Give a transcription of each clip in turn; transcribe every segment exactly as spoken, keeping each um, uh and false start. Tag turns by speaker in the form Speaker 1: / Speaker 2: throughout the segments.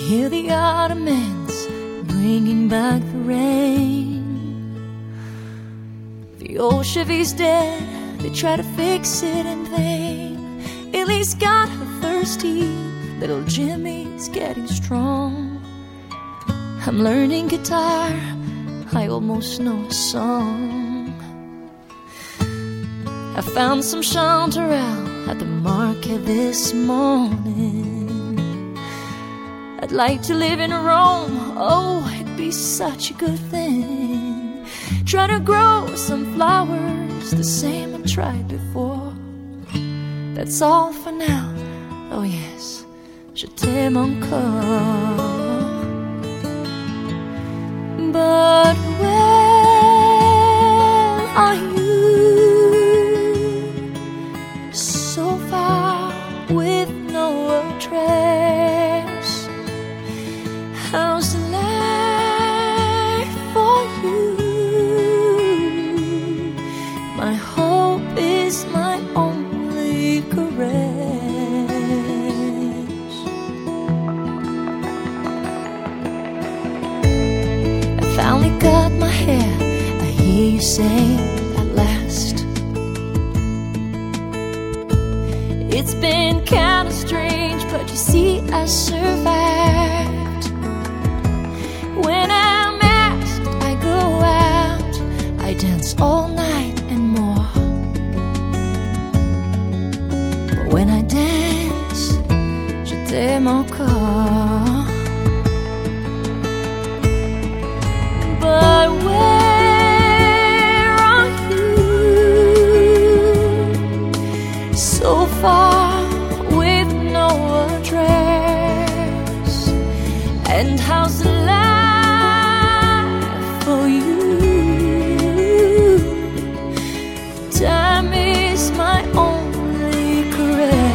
Speaker 1: hear the ottomans bringing back the rain. The old Chevy's dead, they try to fix it in vain. Ellie's got her thirsty, little Jimmy's getting strong. I'm learning guitar, I almost know a song. I found some chanterelle at the market this morning. I'd like to live in Rome, oh, it'd be such a good thing. Try to grow some flowers the same I tried before. That's all for now, oh yes, je t'aime encore. But where are you? So far with no trace. How's life for you? My hope is my only caress. I finally got my hair, I hear you say at last. It's been kinda strange, but you see I survived. When I'm asked, I go out, I dance all night and more. But when I dance, je t'aime encore. But where are you? So far with no address. And how's the life for you? Time is my only caress.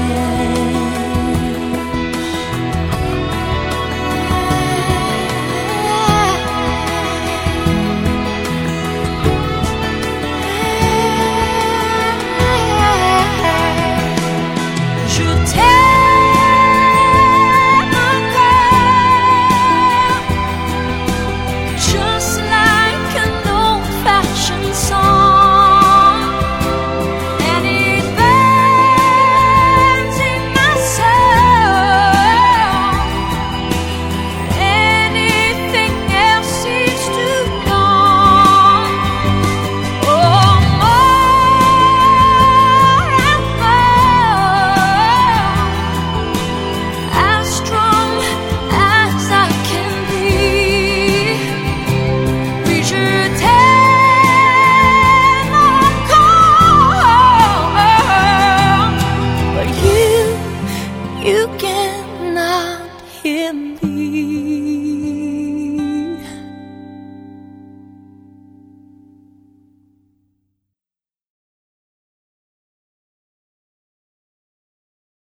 Speaker 1: Je t'aime encore, just like an old-fashioned song, and it burns in my soul. Anything else is too long. Oh, more and more, as strong as I can be. Puis je t'aime encore. But you, you